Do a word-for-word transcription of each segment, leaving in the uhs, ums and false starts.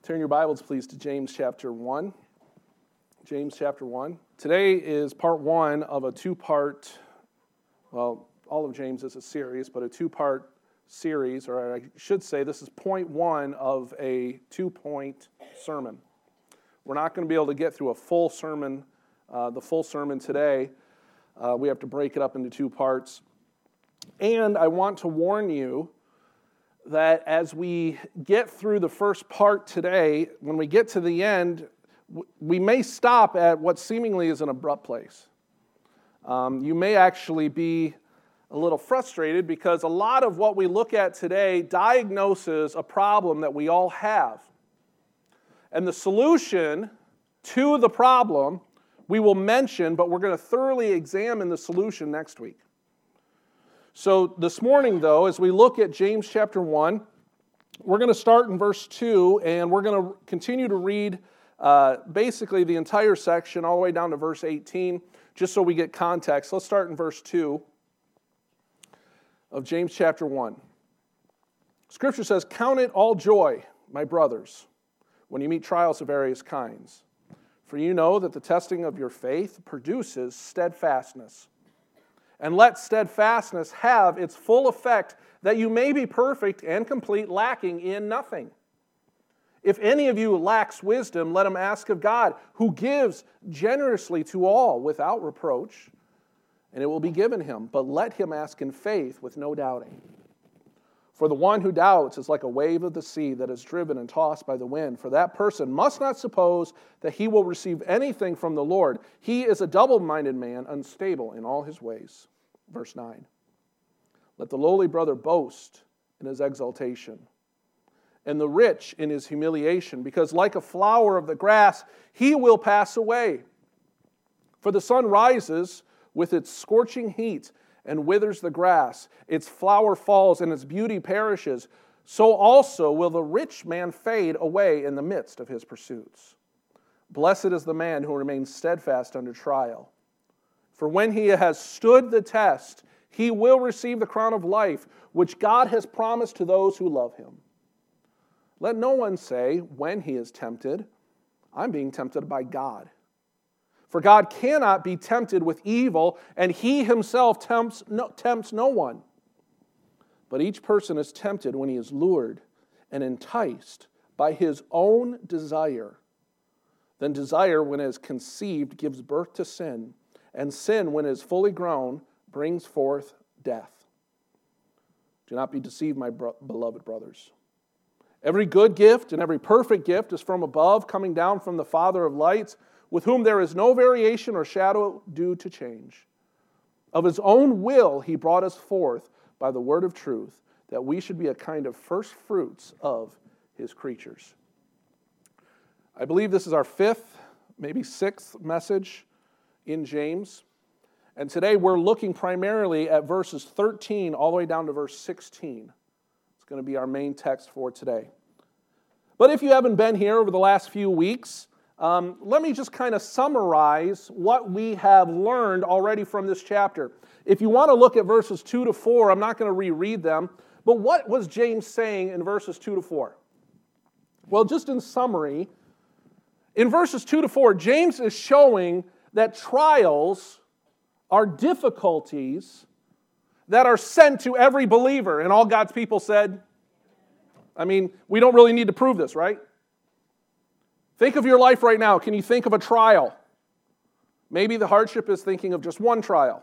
Turn your Bibles, please, to James chapter one. James chapter one. Today is part one of a two-part, well, all of James is a series, but a two-part series, or I should say this is point one of a two-point sermon. We're not going to be able to get through a full sermon, uh, the full sermon today. Uh, we have to break it up into two parts. And I want to warn you that as we get through the first part today, when we get to the end, we may stop at what seemingly is an abrupt place. Um, you may actually be a little frustrated because a lot of what we look at today diagnoses a problem that we all have. And the solution to the problem we will mention, but we're going to thoroughly examine the solution next week. So this morning, though, as we look at James chapter one, we're going to start in verse two, and we're going to continue to read uh, basically the entire section all the way down to verse eighteen, just so we get context. Let's start in verse two of James chapter one. Scripture says, "Count it all joy, my brothers, when you meet trials of various kinds. For you know that the testing of your faith produces steadfastness. And let steadfastness have its full effect, that you may be perfect and complete, lacking in nothing. If any of you lacks wisdom, let him ask of God, who gives generously to all without reproach, and it will be given him. But let him ask in faith with no doubting. For the one who doubts is like a wave of the sea that is driven and tossed by the wind. For that person must not suppose that he will receive anything from the Lord. He is a double-minded man, unstable in all his ways." Verse nine. "Let the lowly brother boast in his exaltation, and the rich in his humiliation, because like a flower of the grass, he will pass away. For the sun rises with its scorching heat and withers the grass. Its flower falls and its beauty perishes. So also will the rich man fade away in the midst of his pursuits. Blessed is the man who remains steadfast under trial. For when he has stood the test, he will receive the crown of life, which God has promised to those who love him. Let no one say, when he is tempted, I'm being tempted by God. For God cannot be tempted with evil, and he himself tempts no, tempts no one. But each person is tempted when he is lured and enticed by his own desire. Then desire, when it is conceived, gives birth to sin, and sin, when it is fully grown, brings forth death. Do not be deceived, my bro- beloved brothers. Every good gift and every perfect gift is from above, coming down from the Father of lights, with whom there is no variation or shadow due to change. Of his own will he brought us forth by the word of truth, that we should be a kind of first fruits of his creatures." I believe this is our fifth, maybe sixth message in James. And today we're looking primarily at verses thirteen all the way down to verse sixteen. It's going to be our main text for today. But if you haven't been here over the last few weeks, um, let me just kind of summarize what we have learned already from this chapter. If you want to look at verses two to four, I'm not going to reread them, but what was James saying in verses two to four? Well, just in summary, in verses two to four, James is showing that trials are difficulties that are sent to every believer. And all God's people said, I mean, we don't really need to prove this, right? Think of your life right now. Can you think of a trial? Maybe the hardship is thinking of just one trial.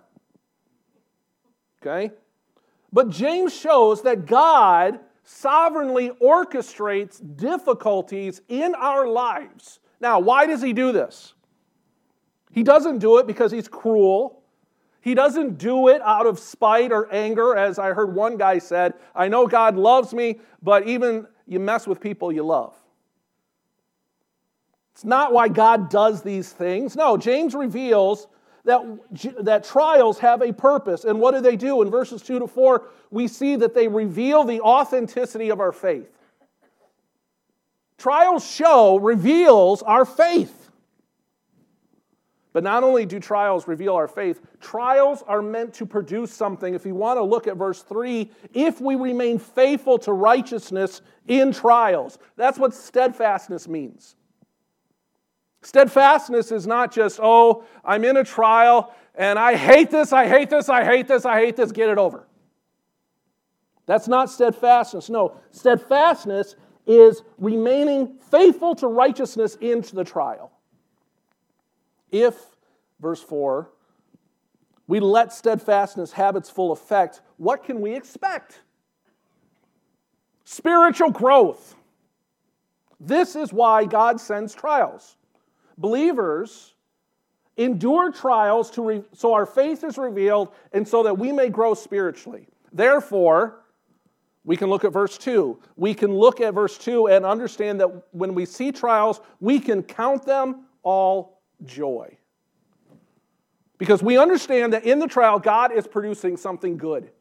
Okay? But James shows that God sovereignly orchestrates difficulties in our lives. Now, why does he do this? He doesn't do it because he's cruel. He doesn't do it out of spite or anger, as I heard one guy said, I know God loves me, but even you mess with people you love. It's not why God does these things. No, James reveals that, that trials have a purpose. And what do they do? In verses two to four, we see that they reveal the authenticity of our faith. Trials show, reveals our faith. But not only do trials reveal our faith, trials are meant to produce something. If you want to look at verse three, if we remain faithful to righteousness in trials. That's what steadfastness means. Steadfastness is not just, oh, I'm in a trial and I hate this, I hate this, I hate this, I hate this, get it over. That's not steadfastness. No, steadfastness is remaining faithful to righteousness into the trial. If, verse four, we let steadfastness have its full effect, what can we expect? Spiritual growth. This is why God sends trials. Believers endure trials to re- so our faith is revealed and so that we may grow spiritually. Therefore, we can look at verse two. We can look at verse two and understand that when we see trials, we can count them all joy. Because we understand that in the trial, God is producing something good.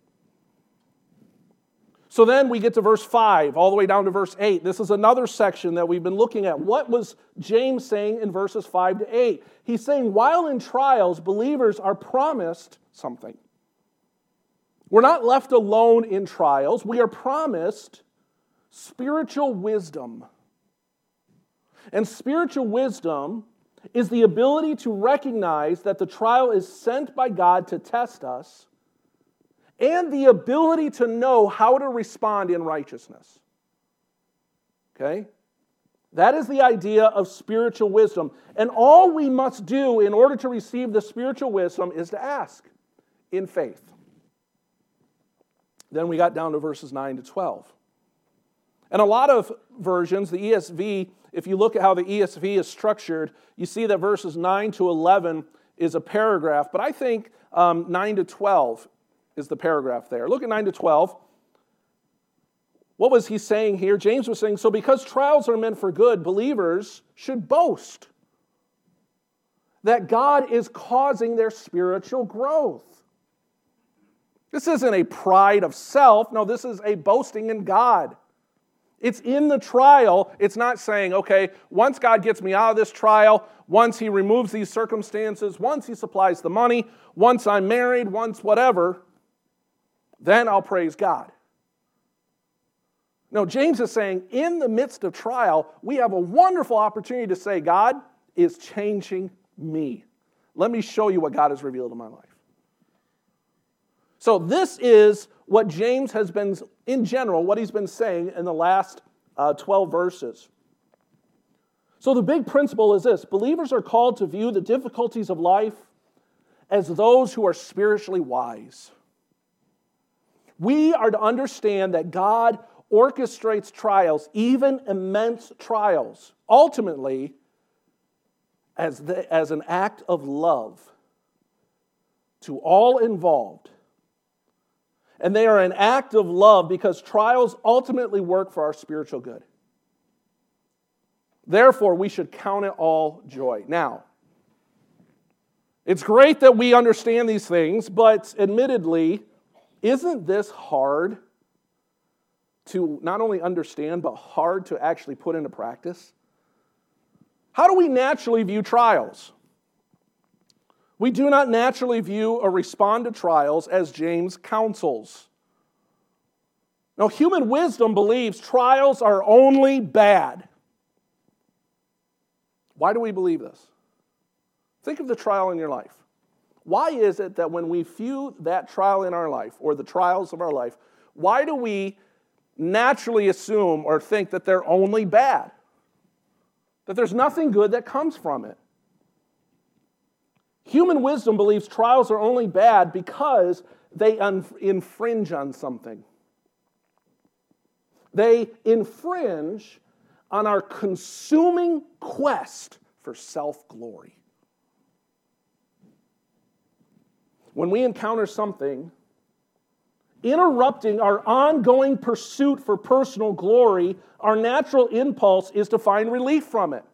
So then we get to verse five, all the way down to verse eight. This is another section that we've been looking at. What was James saying in verses five to eight? He's saying, while in trials, believers are promised something. We're not left alone in trials. We are promised spiritual wisdom. And spiritual wisdom is the ability to recognize that the trial is sent by God to test us, and the ability to know how to respond in righteousness. Okay? That is the idea of spiritual wisdom. And all we must do in order to receive the spiritual wisdom is to ask in faith. Then we got down to verses nine to twelve. And a lot of versions, the E S V, if you look at how the E S V is structured, you see that verses nine to eleven is a paragraph. But I think um, nine to twelve is the paragraph there. Look at nine to twelve. What was he saying here? James was saying, so because trials are meant for good, believers should boast that God is causing their spiritual growth. This isn't a pride of self. No, this is a boasting in God. It's in the trial. It's not saying, okay, once God gets me out of this trial, once He removes these circumstances, once He supplies the money, once I'm married, once whatever, then I'll praise God. No, James is saying, in the midst of trial, we have a wonderful opportunity to say, God is changing me. Let me show you what God has revealed in my life. So this is what James has been, in general, what he's been saying in the last uh, twelve verses. So the big principle is this. Believers are called to view the difficulties of life as those who are spiritually wise. We are to understand that God orchestrates trials, even immense trials, ultimately as, the, as an act of love to all involved. And they are an act of love because trials ultimately work for our spiritual good. Therefore, we should count it all joy. Now, it's great that we understand these things, but admittedly, isn't this hard to not only understand, but hard to actually put into practice? How do we naturally view trials? We do not naturally view or respond to trials as James counsels. Now, human wisdom believes trials are only bad. Why do we believe this? Think of the trial in your life. Why is it that when we view that trial in our life, or the trials of our life, why do we naturally assume or think that they're only bad? That there's nothing good that comes from it? Human wisdom believes trials are only bad because they un- infringe on something. They infringe on our consuming quest for self-glory. When we encounter something interrupting our ongoing pursuit for personal glory, our natural impulse is to find relief from it.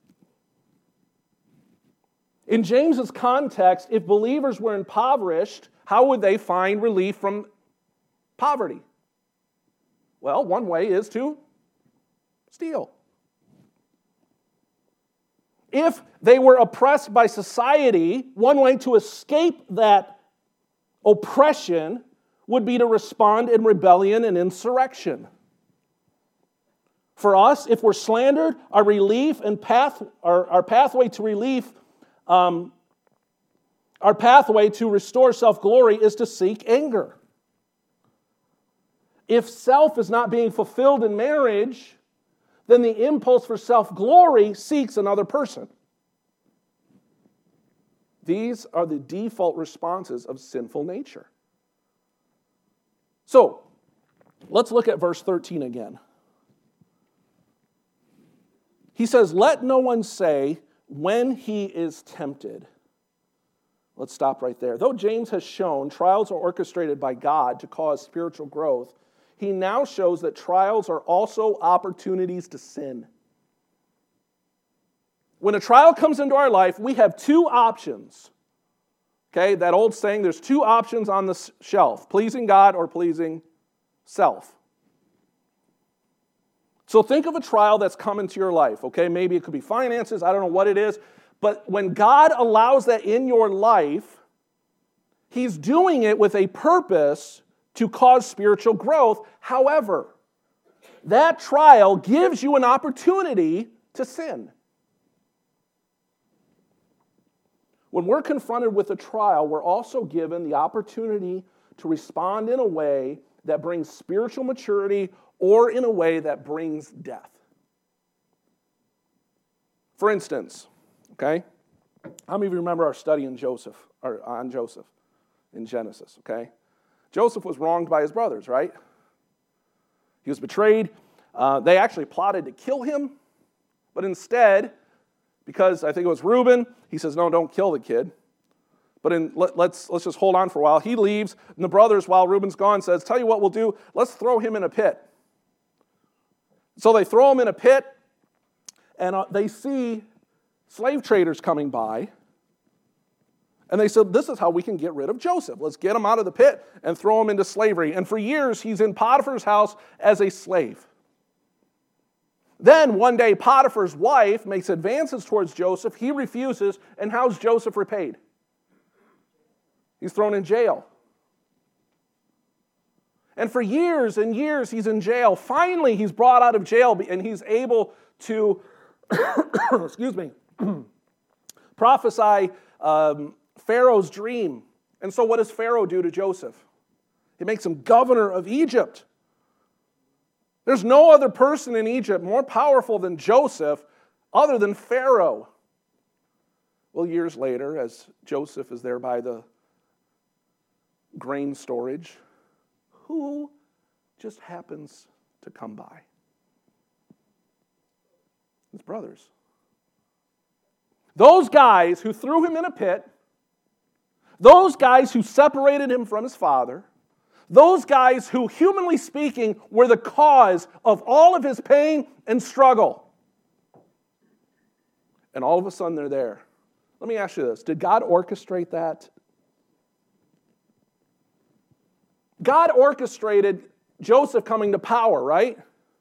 In James's context, if believers were impoverished, how would they find relief from poverty? Well, one way is to steal. if they were oppressed by society, one way to escape that oppression would be to respond in rebellion and insurrection. For us, if we're slandered, our relief and path, our, our pathway to relief, um, our pathway to restore self-glory is to seek anger. If self is not being fulfilled in marriage, then the impulse for self-glory seeks another person. These are the default responses of sinful nature. So, let's look at verse thirteen again. He says, "Let no one say when he is tempted." Let's stop right there. Though James has shown trials are orchestrated by God to cause spiritual growth, he now shows that trials are also opportunities to sin. When a trial comes into our life, we have two options. Okay, that old saying, there's two options on the shelf, pleasing God or pleasing self. So think of a trial that's come into your life, okay? Maybe it could be finances, I don't know what it is. But when God allows that in your life, He's doing it with a purpose to cause spiritual growth. However, that trial gives you an opportunity to sin. When we're confronted with a trial, we're also given the opportunity to respond in a way that brings spiritual maturity or in a way that brings death. For instance, okay, how many of you remember our study in Joseph, or on Joseph in Genesis, okay? Joseph was wronged by his brothers, right? He was betrayed. Uh, they actually plotted to kill him, but instead, because I think it was Reuben, he says, no, don't kill the kid. But in, let, let's, let's just hold on for a while. He leaves, and the brothers, while Reuben's gone, says, tell you what we'll do, let's throw him in a pit. So they throw him in a pit, and uh, they see slave traders coming by, and they said, this is how we can get rid of Joseph. Let's get him out of the pit and throw him into slavery. And for years, he's in Potiphar's house as a slave. Then one day, Potiphar's wife makes advances towards Joseph. He refuses, and how's Joseph repaid? He's thrown in jail. And for years and years, he's in jail. Finally, he's brought out of jail, and he's able to, excuse me, prophesy um, Pharaoh's dream. And so what does Pharaoh do to Joseph? He makes him governor of Egypt. There's no other person in Egypt more powerful than Joseph other than Pharaoh. Well, years later, as Joseph is there by the grain storage, who just happens to come by? His brothers. Those guys who threw him in a pit, those guys who separated him from his father, those guys who, humanly speaking, were the cause of all of his pain and struggle. And all of a sudden they're there. Let me ask you this. Did God orchestrate that? God orchestrated Joseph coming to power, right?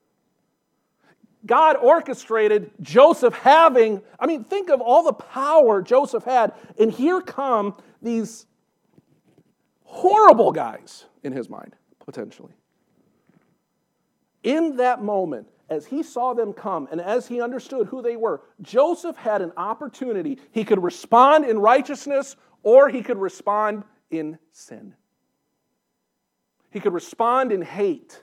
God orchestrated Joseph having, I mean, think of all the power Joseph had, and here come these horrible guys in his mind, potentially. In that moment, as he saw them come and as he understood who they were, Joseph had an opportunity. He could respond in righteousness or he could respond in sin. He could respond in hate.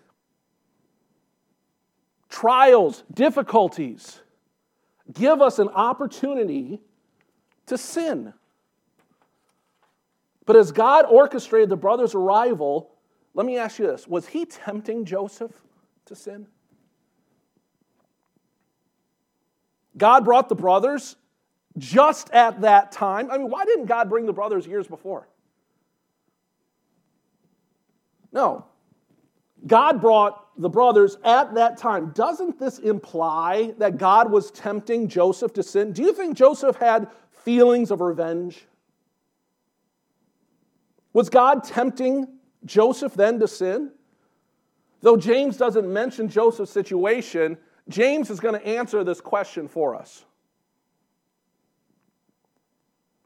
Trials, difficulties give us an opportunity to sin. But as God orchestrated the brothers' arrival, let me ask you this. Was he tempting Joseph to sin? God brought the brothers just at that time. I mean, why didn't God bring the brothers years before? No. God brought the brothers at that time. Doesn't this imply that God was tempting Joseph to sin? Do you think Joseph had feelings of revenge? Was God tempting Joseph then to sin? Though James doesn't mention Joseph's situation, James is going to answer this question for us.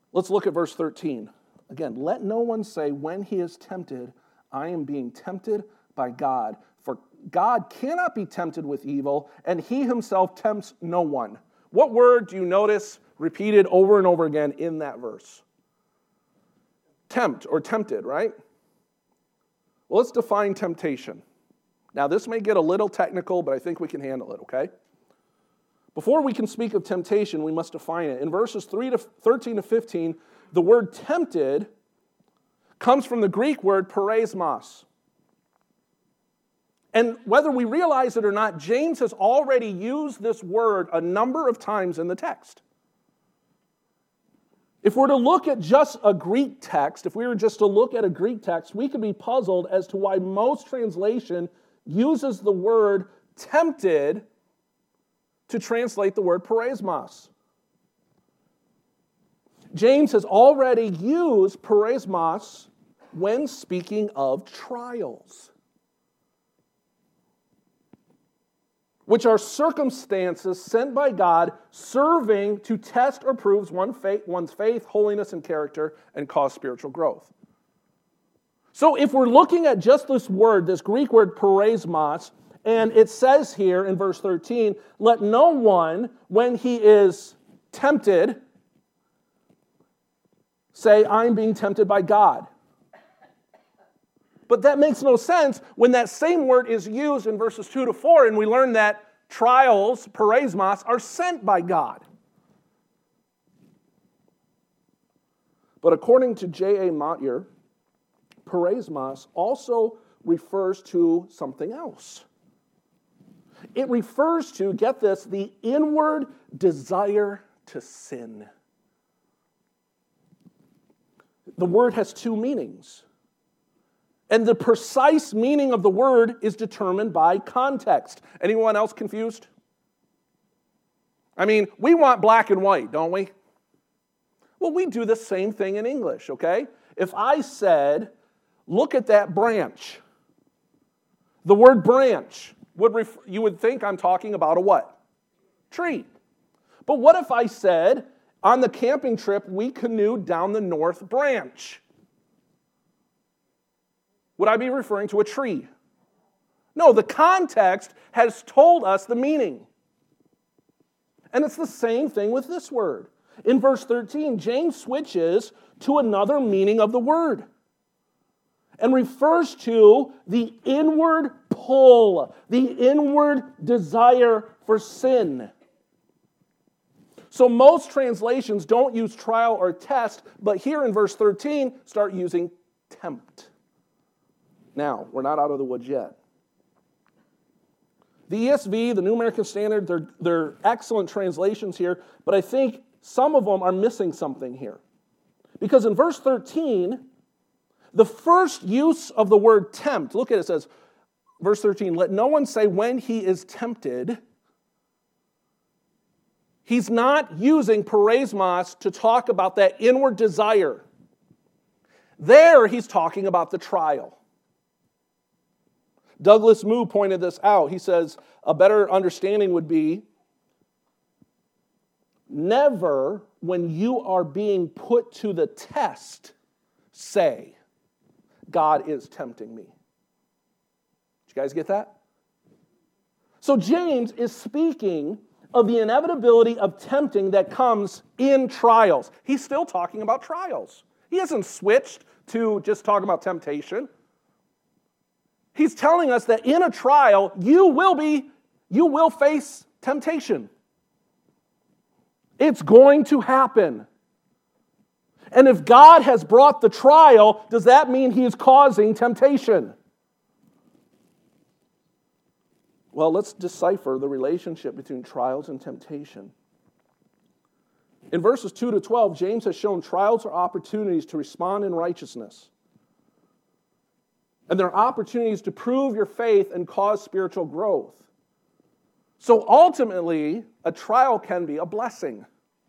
Let's look at verse thirteen. Again, let no one say when he is tempted, I am being tempted by God. For God cannot be tempted with evil, and he himself tempts no one. What word do you notice repeated over and over again in that verse? Tempt or tempted, right? Well, let's define temptation. Now, this may get a little technical, but I think we can handle it, okay? Before we can speak of temptation, we must define it. In verses three to thirteen to fifteen, the word tempted comes from the Greek word peirasmos. And whether we realize it or not, James has already used this word a number of times in the text. If we're to look at just a Greek text, if we were just to look at a Greek text, we could be puzzled as to why most translation uses the word tempted to translate the word peirasmos. James has already used peirasmos when speaking of trials, which are circumstances sent by God serving to test or prove one's faith, one's faith, holiness, and character, and cause spiritual growth. So if we're looking at just this word, this Greek word peirasmos, and it says here in verse thirteen, let no one, when he is tempted, say, I'm being tempted by God. But that makes no sense when that same word is used in verses two to four, and we learn that trials, peirasmos, are sent by God. But according to J A Motyer, peirasmos also refers to something else. It refers to, get this, the inward desire to sin. The word has two meanings. And the precise meaning of the word is determined by context. Anyone else confused? I mean, we want black and white, don't we? Well, we do the same thing in English, okay? If I said, look at that branch, the word branch, would ref- you would think I'm talking about a what? Tree. But what if I said, on the camping trip, we canoed down the North Branch? Would I be referring to a tree? No, the context has told us the meaning. And it's the same thing with this word. In verse thirteen, James switches to another meaning of the word and refers to the inward pull, the inward desire for sin. So most translations don't use trial or test, but here in verse thirteen, start using tempt. Now, we're not out of the woods yet. The E S V, the New American Standard, they're, they're excellent translations here, but I think some of them are missing something here. Because in verse thirteen, the first use of the word tempt, look at it, it says, verse thirteen, let no one say when he is tempted. He's not using peirasmos to talk about that inward desire. There, he's talking about the trial. Douglas Moo pointed this out. He says, a better understanding would be, never, when you are being put to the test, say, God is tempting me. Did you guys get that? So James is speaking of the inevitability of tempting that comes in trials. He's still talking about trials. He hasn't switched to just talking about temptation. He's telling us that in a trial, you will be, you will face temptation. It's going to happen. And if God has brought the trial, does that mean He is causing temptation? Well, let's decipher the relationship between trials and temptation. In verses two to twelve, James has shown trials are opportunities to respond in righteousness. And they're opportunities to prove your faith and cause spiritual growth. So ultimately, a trial can be a blessing.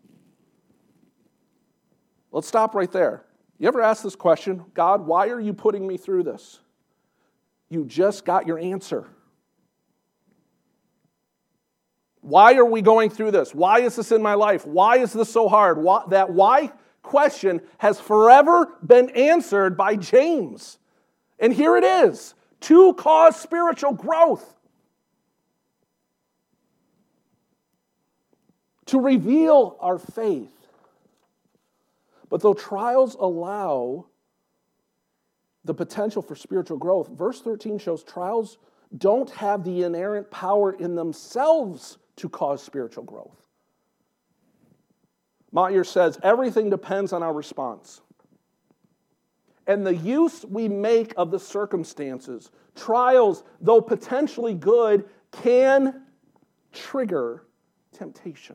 Let's stop right there. You ever ask this question, God, why are you putting me through this? You just got your answer. Why are we going through this? Why is this in my life? Why is this so hard? Why, that why question has forever been answered by James. And here it is, to cause spiritual growth. To reveal our faith. But though trials allow the potential for spiritual growth, verse thirteen shows trials don't have the inerrant power in themselves to cause spiritual growth. Meyer says, everything depends on our response. And the use we make of the circumstances, trials, though potentially good, can trigger temptation.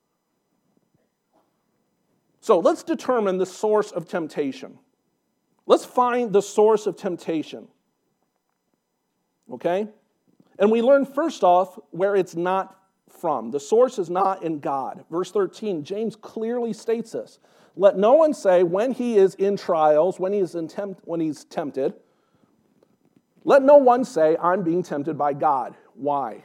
So let's determine the source of temptation. Let's find the source of temptation. Okay? And we learn first off where it's not from. The source is not in God. Verse thirteen, James clearly states this. Let no one say when he is in trials, when he is in tempt, when he's tempted, let no one say, I'm being tempted by God. Why?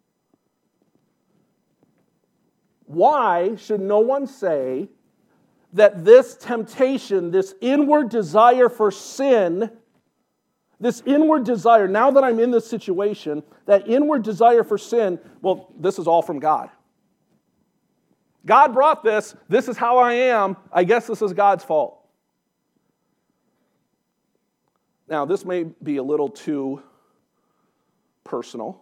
Why should no one say that this temptation, this inward desire for sin, this inward desire, now that I'm in this situation, that inward desire for sin, well, this is all from God. God brought this. This is how I am. I guess this is God's fault. Now, this may be a little too personal,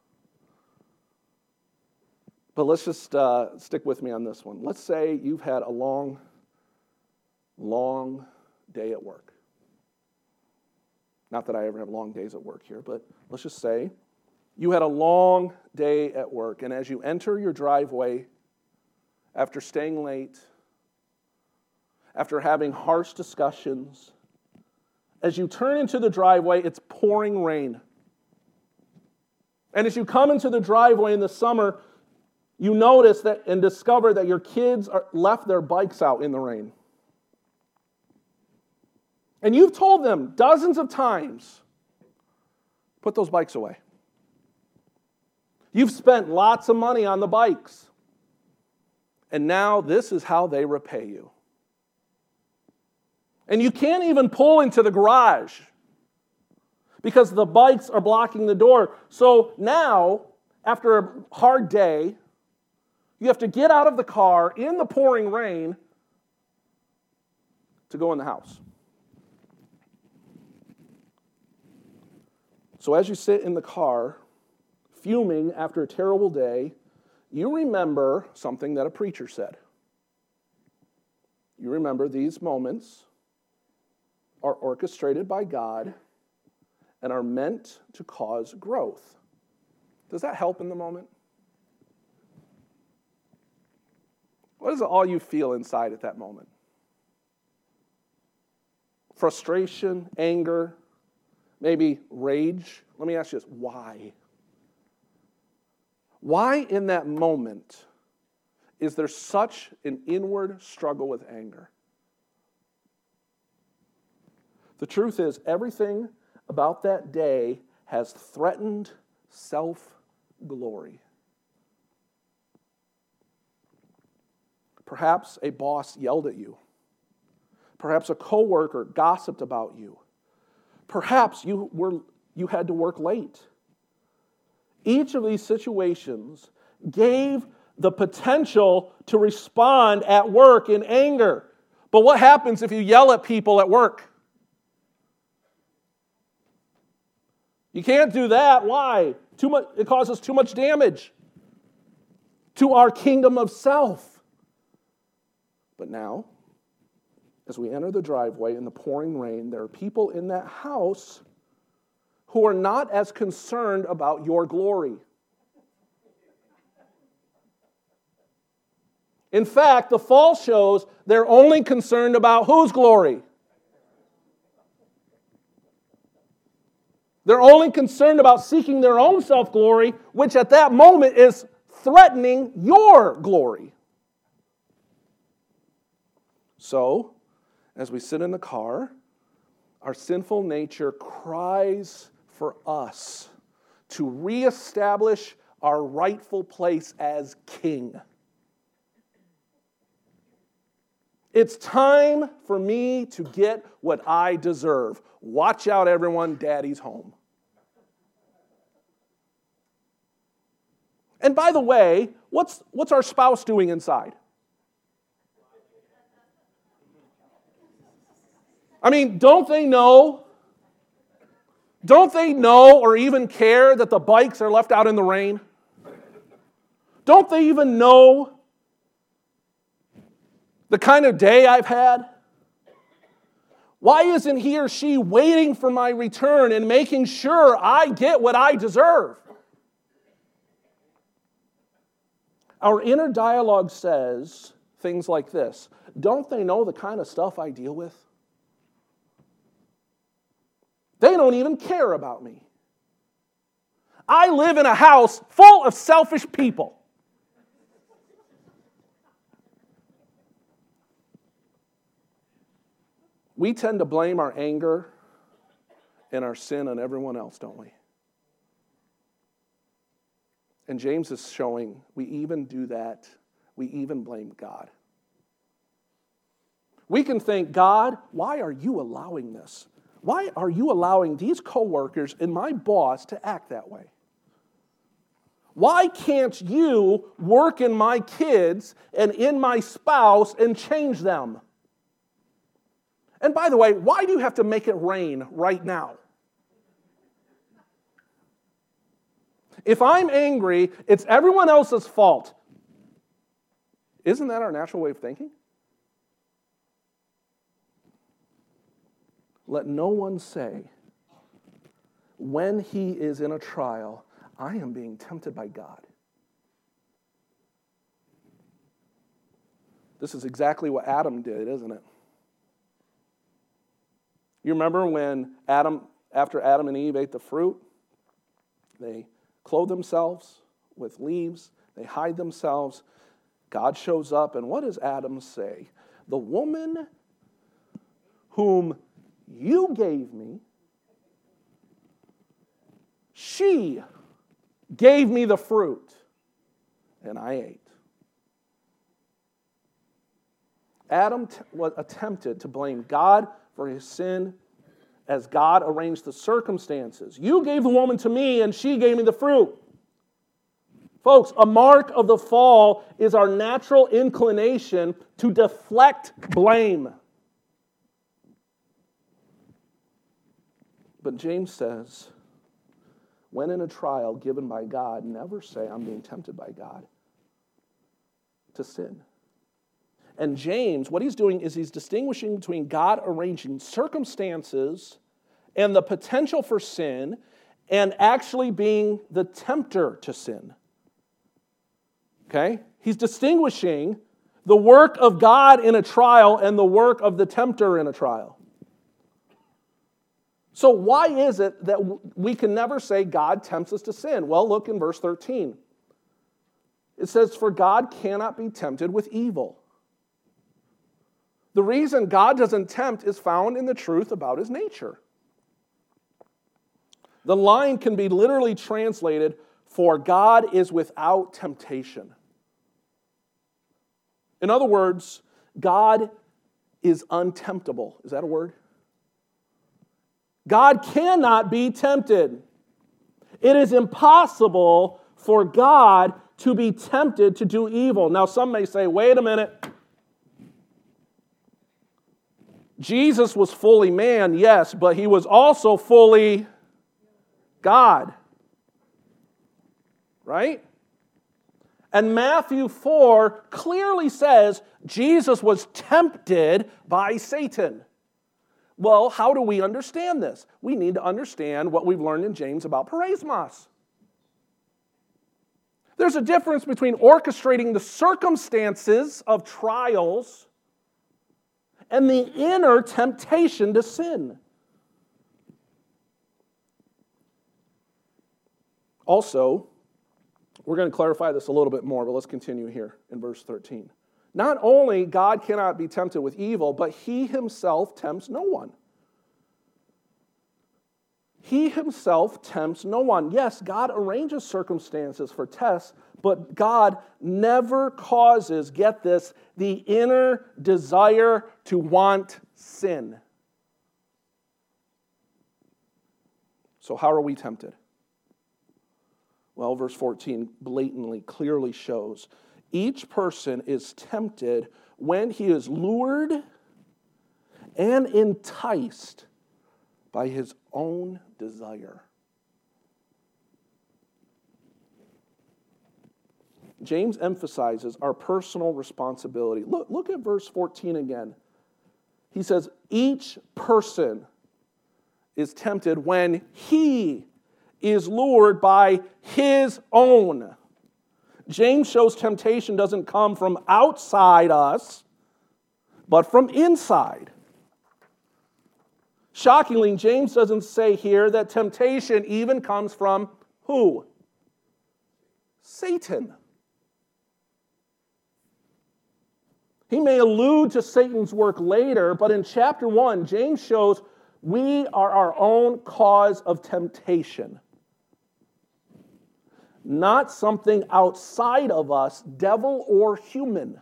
but let's just uh, stick with me on this one. Let's say you've had a long, long day at work. Not that I ever have long days at work here, but let's just say you had a long day at work, and as you enter your driveway, after staying late, after having harsh discussions, as you turn into the driveway, it's pouring rain. And as you come into the driveway in the summer, you notice that and discover that your kids are left their bikes out in the rain. And you've told them dozens of times, put those bikes away. You've spent lots of money on the bikes. And now this is how they repay you. And you can't even pull into the garage because the bikes are blocking the door. So now, after a hard day, you have to get out of the car in the pouring rain to go in the house. So as you sit in the car, fuming after a terrible day, you remember something that a preacher said. You remember these moments are orchestrated by God and are meant to cause growth. Does that help in the moment? What is it all you feel inside at that moment? Frustration, anger, maybe rage. Let me ask you this, why? Why in that moment is there such an inward struggle with anger? The truth is, everything about that day has threatened self-glory. Perhaps a boss yelled at you. Perhaps a coworker gossiped about you. Perhaps you were you had to work late. Each of these situations gave the potential to respond at work in anger. But what happens if you yell at people at work? You can't do that. Why? Too much, it causes too much damage to our kingdom of self. But now, as we enter the driveway in the pouring rain, there are people in that house who are not as concerned about your glory. In fact, the fall shows they're only concerned about whose glory? They're only concerned about seeking their own self-glory, which at that moment is threatening your glory. So, as we sit in the car, our sinful nature cries for us to reestablish our rightful place as king. It's time for me to get what I deserve. Watch out, everyone, Daddy's home. And by the way, what's, what's our spouse doing inside? I mean, don't they know? Don't they know or even care that the bikes are left out in the rain? Don't they even know the kind of day I've had? Why isn't he or she waiting for my return and making sure I get what I deserve? Our inner dialogue says things like this. Don't they know the kind of stuff I deal with? They don't even care about me. I live in a house full of selfish people. We tend to blame our anger and our sin on everyone else, don't we? And James is showing we even do that. We even blame God. We can think, God, why are you allowing this? Why are you allowing these coworkers and my boss to act that way? Why can't you work in my kids and in my spouse and change them? And by the way, why do you have to make it rain right now? If I'm angry, it's everyone else's fault. Isn't that our natural way of thinking? Let no one say, when he is in a trial, I am being tempted by God. This is exactly what Adam did, isn't it? You remember when Adam, after Adam and Eve ate the fruit, they clothe themselves with leaves, they hide themselves. God shows up, and what does Adam say? The woman whom you gave me, she gave me the fruit, and I ate. Adam t- was attempted to blame God for his sin as God arranged the circumstances. You gave the woman to me, and she gave me the fruit. Folks, a mark of the fall is our natural inclination to deflect blame. But James says, when in a trial given by God, never say, I'm being tempted by God to sin. And James, what he's doing is he's distinguishing between God arranging circumstances and the potential for sin and actually being the tempter to sin. Okay? He's distinguishing the work of God in a trial and the work of the tempter in a trial. So why is it that we can never say God tempts us to sin? Well, look in verse thirteen. It says, for God cannot be tempted with evil. The reason God doesn't tempt is found in the truth about his nature. The line can be literally translated, for God is without temptation. In other words, God is untemptable. Is that a word? God cannot be tempted. It is impossible for God to be tempted to do evil. Now, some may say, wait a minute. Jesus was fully man, yes, but he was also fully God. Right? And Matthew four clearly says Jesus was tempted by Satan. Well, how do we understand this? We need to understand what we've learned in James about peirasmos. There's a difference between orchestrating the circumstances of trials and the inner temptation to sin. Also, we're going to clarify this a little bit more, but let's continue here in verse thirteen. Not only God cannot be tempted with evil, but he himself tempts no one. He himself tempts no one. Yes, God arranges circumstances for tests, but God never causes, get this, the inner desire to want sin. So how are we tempted? Well, verse fourteen blatantly, clearly shows each person is tempted when he is lured and enticed by his own desire. James emphasizes our personal responsibility. Look, look at verse fourteen again. He says, each person is tempted when he is lured by his own. James shows temptation doesn't come from outside us, but from inside. Shockingly, James doesn't say here that temptation even comes from who? Satan. He may allude to Satan's work later, but in chapter one, James shows we are our own cause of temptation. Not something outside of us, devil or human.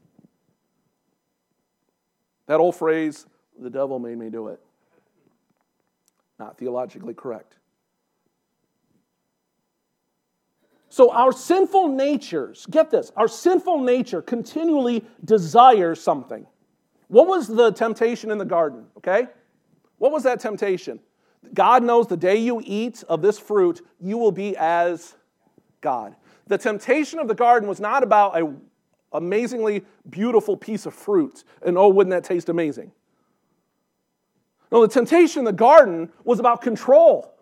That old phrase, the devil made me do it. Not theologically correct. So our sinful natures, get this, our sinful nature continually desires something. What was the temptation in the garden, okay? What was that temptation? God knows the day you eat of this fruit, you will be as God. The temptation of the garden was not about an amazingly beautiful piece of fruit, and oh, wouldn't that taste amazing? No, the temptation in the garden was about control.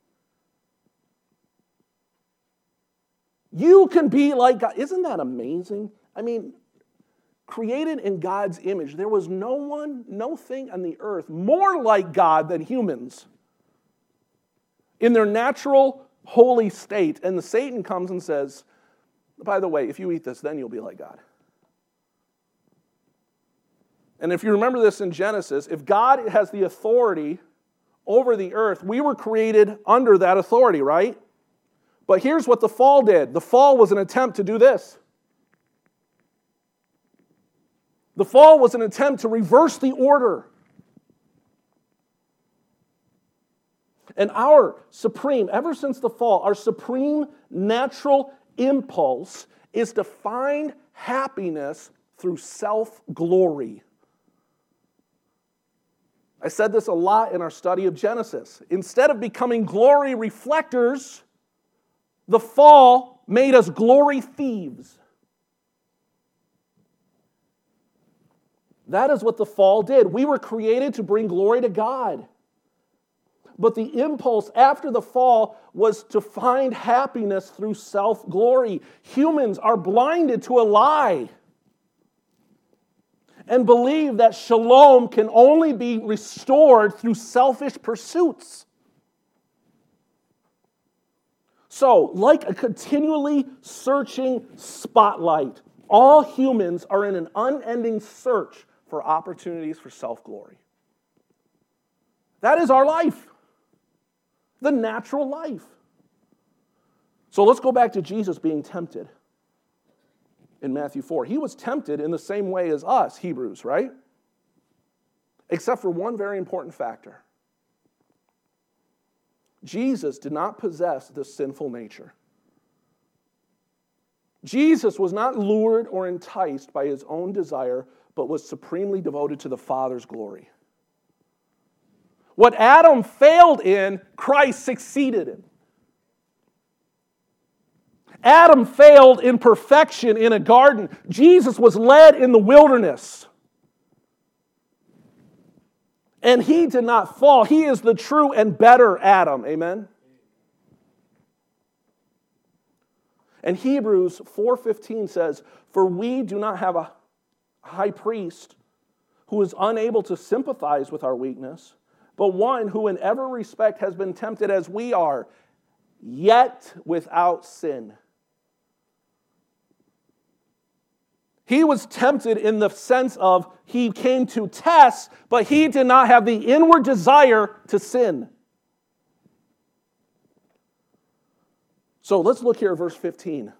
You can be like God. Isn't that amazing? I mean, created in God's image, there was no one, no thing on the earth more like God than humans in their natural, holy state. And the Satan comes and says, by the way, if you eat this, then you'll be like God. And if you remember this in Genesis, if God has the authority over the earth, we were created under that authority, right? But here's what the fall did. The fall was an attempt to do this. The fall was an attempt to reverse the order. And our supreme, ever since the fall, our supreme natural impulse is to find happiness through self-glory. I said this a lot in our study of Genesis. Instead of becoming glory reflectors, the fall made us glory thieves. That is what the fall did. We were created to bring glory to God. But the impulse after the fall was to find happiness through self-glory. Humans are blinded to a lie and believe that shalom can only be restored through selfish pursuits. So, like a continually searching spotlight, all humans are in an unending search for opportunities for self-glory. That is our life. The natural life. So let's go back to Jesus being tempted in Matthew four. He was tempted in the same way as us, Hebrews, right? Except for one very important factor. Jesus did not possess this sinful nature. Jesus was not lured or enticed by his own desire, but was supremely devoted to the Father's glory. What Adam failed in, Christ succeeded in. Adam failed in perfection in a garden. Jesus was led in the wilderness. And he did not fall. He is the true and better Adam. Amen? And Hebrews four fifteen says, "For we do not have a high priest who is unable to sympathize with our weakness, but one who in every respect has been tempted as we are, yet without sin." He was tempted in the sense of he came to test, but he did not have the inward desire to sin. So let's look here at verse fifteen.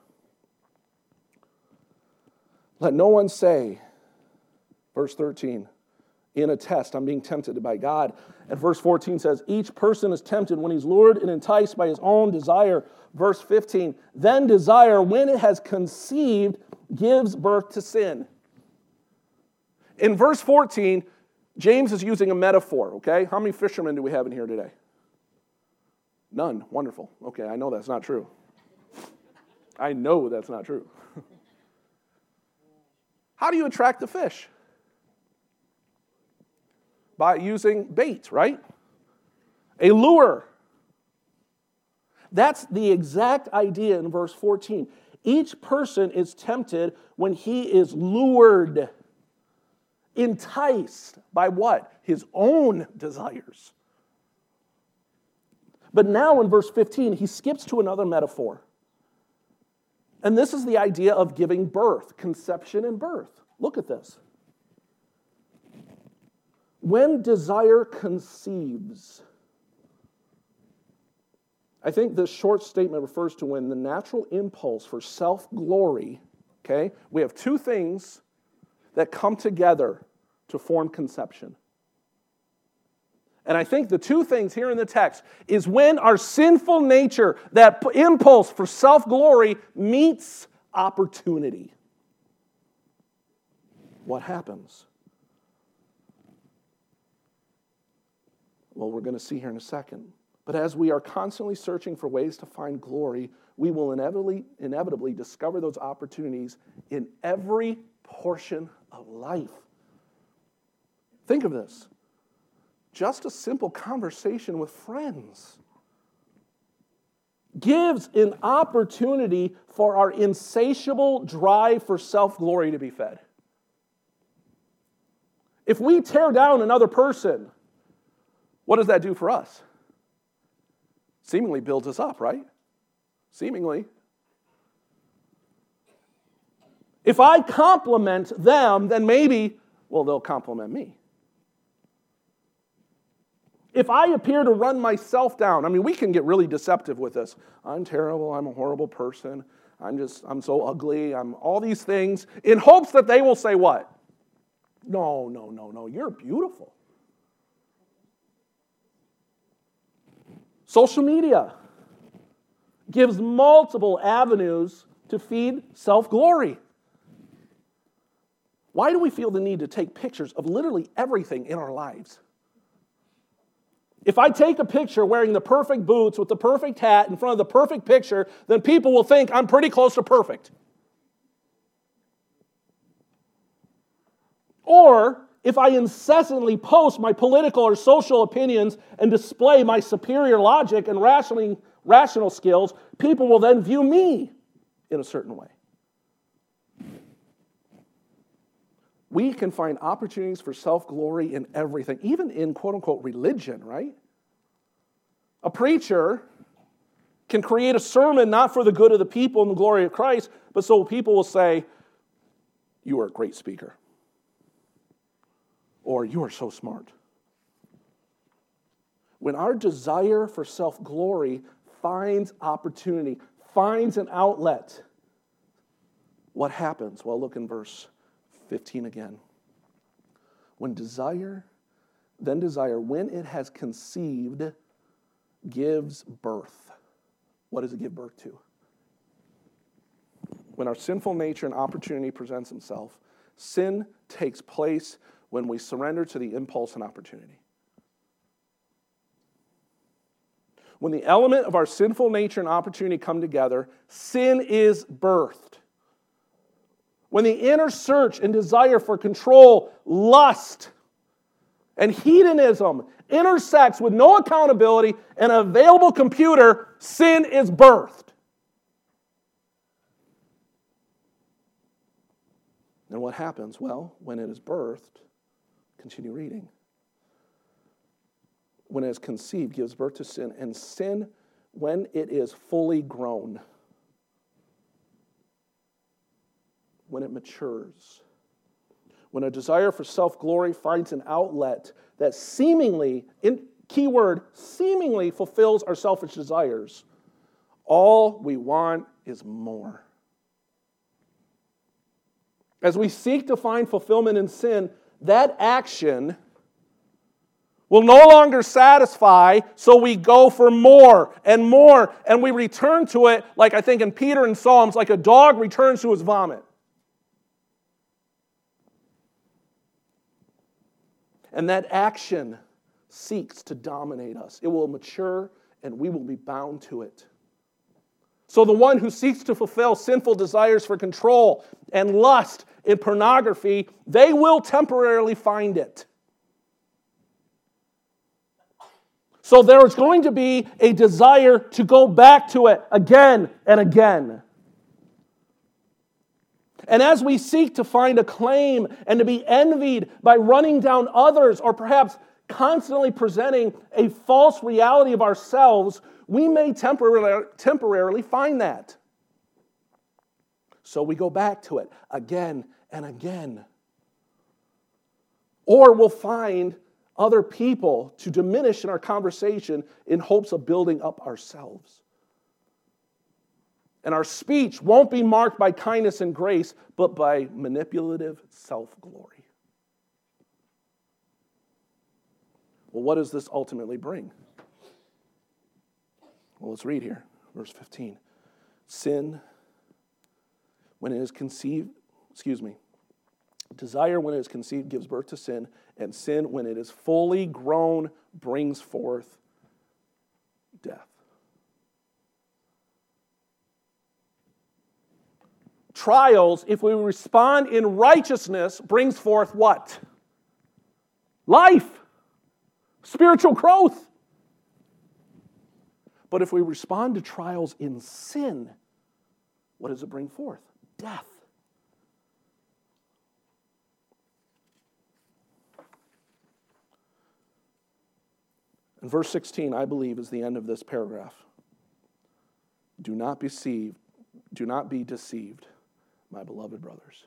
Let no one say, verse thirteen, in a test, I'm being tempted by God. And verse fourteen says, each person is tempted when he's lured and enticed by his own desire. Verse fifteen, then desire, when it has conceived, gives birth to sin. In verse fourteen, James is using a metaphor, okay? How many fishermen do we have in here today? None. Wonderful. Okay, I know that's not true. I know that's not true. How do you attract the fish? By using bait, right? A lure. That's the exact idea in verse fourteen. Each person is tempted when he is lured, enticed by what? His own desires. But now in verse fifteen, he skips to another metaphor. And this is the idea of giving birth, conception and birth. Look at this. When desire conceives, I think this short statement refers to when the natural impulse for self-glory, okay, we have two things that come together to form conception. And I think the two things here in the text is when our sinful nature, that impulse for self-glory, meets opportunity. What happens? Well, we're going to see here in a second. But as we are constantly searching for ways to find glory, we will inevitably, inevitably discover those opportunities in every portion of life. Think of this. Just a simple conversation with friends gives an opportunity for our insatiable drive for self-glory to be fed. If we tear down another person, what does that do for us? Seemingly builds us up, right? Seemingly. If I compliment them, then maybe, well, they'll compliment me. If I appear to run myself down, I mean, we can get really deceptive with this. I'm terrible, I'm a horrible person, I'm just, I'm so ugly, I'm all these things, in hopes that they will say what? No, no, no, no, you're beautiful. Social media gives multiple avenues to feed self-glory. Why do we feel the need to take pictures of literally everything in our lives? If I take a picture wearing the perfect boots with the perfect hat in front of the perfect picture, then people will think I'm pretty close to perfect. Or if I incessantly post my political or social opinions and display my superior logic and rationally, rational skills, people will then view me in a certain way. We can find opportunities for self-glory in everything, even in quote-unquote religion, right? A preacher can create a sermon not for the good of the people and the glory of Christ, but so people will say, you are a great speaker. Or you are so smart. When our desire for self-glory finds opportunity, finds an outlet, what happens? Well, look in verse fifteen again. When desire, then desire, when it has conceived, gives birth. What does it give birth to? When our sinful nature and opportunity presents himself, sin takes place when we surrender to the impulse and opportunity. When the element of our sinful nature and opportunity come together, sin is birthed. When the inner search and desire for control, lust, and hedonism intersects with no accountability and an available computer, sin is birthed. And what happens? Well, when it is birthed, continue reading. When it is conceived, gives birth to sin, and sin, when it is fully grown, when it matures, when a desire for self-glory finds an outlet that seemingly, in keyword, seemingly fulfills our selfish desires, All we want is more. As we seek to find fulfillment in sin, that action will no longer satisfy, so we go for more and more, and we return to it, like I think in Peter and Psalms, like a dog returns to his vomit. And that action seeks to dominate us. It will mature, and we will be bound to it. So the one who seeks to fulfill sinful desires for control and lust in pornography, they will temporarily find it. So there is going to be a desire to go back to it again and again. And as we seek to find acclaim and to be envied by running down others, or perhaps constantly presenting a false reality of ourselves, we may temporarily, temporarily find that. So we go back to it again and again. Or we'll find other people to diminish in our conversation in hopes of building up ourselves. And our speech won't be marked by kindness and grace, but by manipulative self-glory. Well, what does this ultimately bring? Well, let's read here, verse fifteen. Sin, when it is conceived, excuse me, desire when it is conceived gives birth to sin, and sin when it is fully grown brings forth death. Trials, if we respond in righteousness, brings forth what? Life, spiritual growth. But if we respond to trials in sin, what does it bring forth? Death. And verse sixteen, I believe, is the end of this paragraph. Do not be deceived, do not be deceived, my beloved brothers.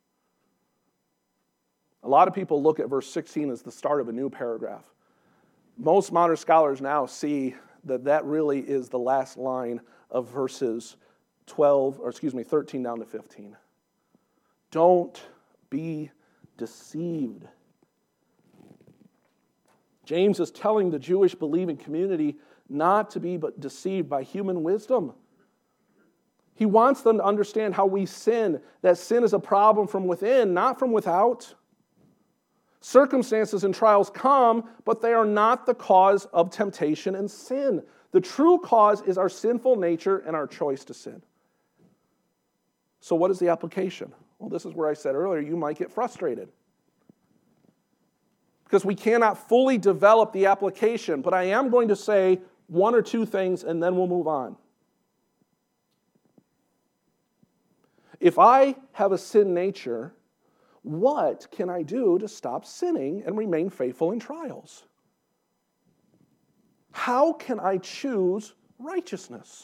A lot of people look at verse sixteen as the start of a new paragraph. Most modern scholars now see that that really is the last line of verses twelve, or excuse me, thirteen down to fifteen. Don't be deceived. James is telling the Jewish believing community not to be but deceived by human wisdom. He wants them to understand how we sin, that sin is a problem from within, not from without. Circumstances and trials come, but they are not the cause of temptation and sin. The true cause is our sinful nature and our choice to sin. So what is the application? Well, this is where I said earlier, you might get frustrated. Because we cannot fully develop the application, but I am going to say one or two things and then we'll move on. If I have a sin nature, what can I do to stop sinning and remain faithful in trials? How can I choose righteousness?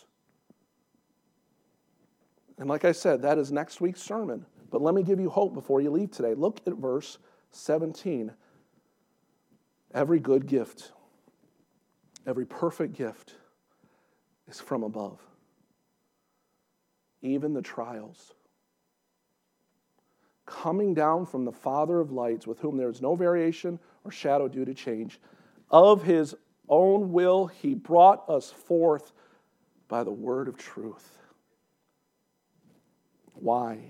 And like I said, that is next week's sermon. But let me give you hope before you leave today. Look at verse seventeen. Every good gift, every perfect gift is from above. Even the trials. Coming down from the Father of lights, with whom there is no variation or shadow due to change. Of his own will he brought us forth by the word of truth. Why?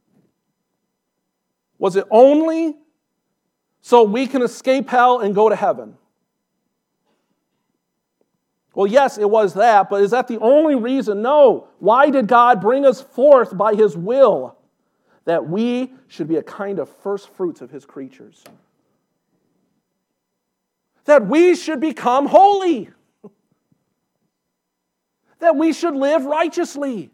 Was it only so we can escape hell and go to heaven? Well, yes, it was that, but is that the only reason? No. Why did God bring us forth by his will? That we should be a kind of first fruits of his creatures. That we should become holy. That we should live righteously.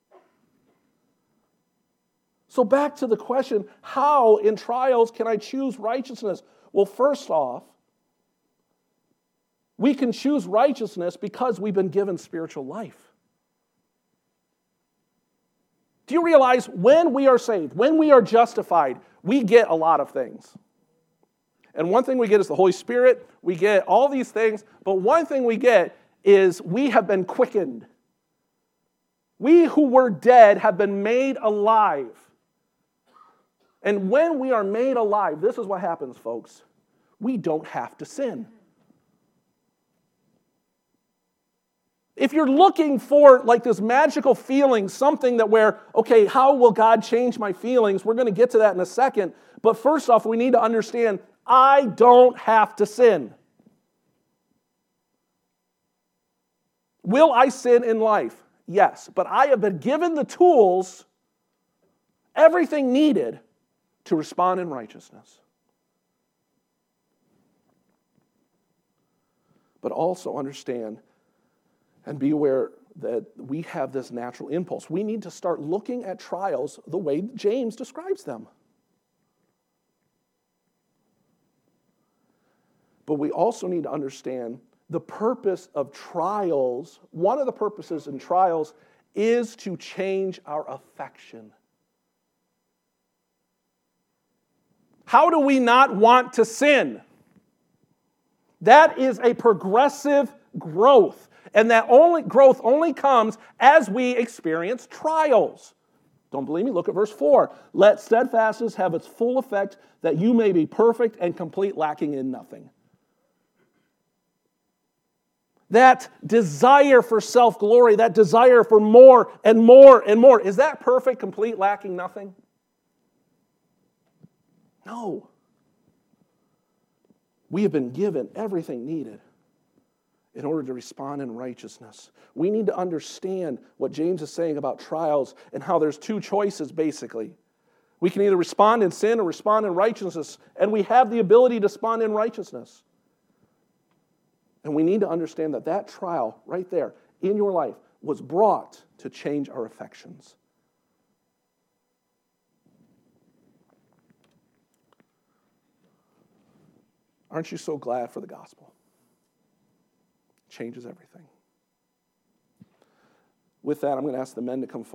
So back to the question, how in trials can I choose righteousness? Well, first off, we can choose righteousness because we've been given spiritual life. Do you realize when we are saved, when we are justified, we get a lot of things? And one thing we get is the Holy Spirit. We get all these things, but one thing we get is we have been quickened. We who were dead have been made alive. And when we are made alive, this is what happens, folks. We don't have to sin. If you're looking for like this magical feeling, something that where, okay, how will God change my feelings? We're going to get to that in a second. But first off, we need to understand, I don't have to sin. Will I sin in life? Yes. But I have been given the tools, everything needed to respond in righteousness. But also understand and be aware that we have this natural impulse. We need to start looking at trials the way James describes them. But we also need to understand the purpose of trials. One of the purposes in trials is to change our affection. How do we not want to sin? That is a progressive growth. And that only growth only comes as we experience trials. Don't believe me? Look at verse four. Let steadfastness have its full effect, that you may be perfect and complete, lacking in nothing. That desire for self-glory, that desire for more and more and more, is that perfect, complete, lacking nothing? No. We have been given everything needed in order to respond in righteousness. We need to understand what James is saying about trials and how there's two choices, basically. We can either respond in sin or respond in righteousness, and we have the ability to respond in righteousness. And we need to understand that that trial right there in your life was brought to change our affections. Aren't you so glad for the gospel? Changes everything. With that, I'm going to ask the men to come forward.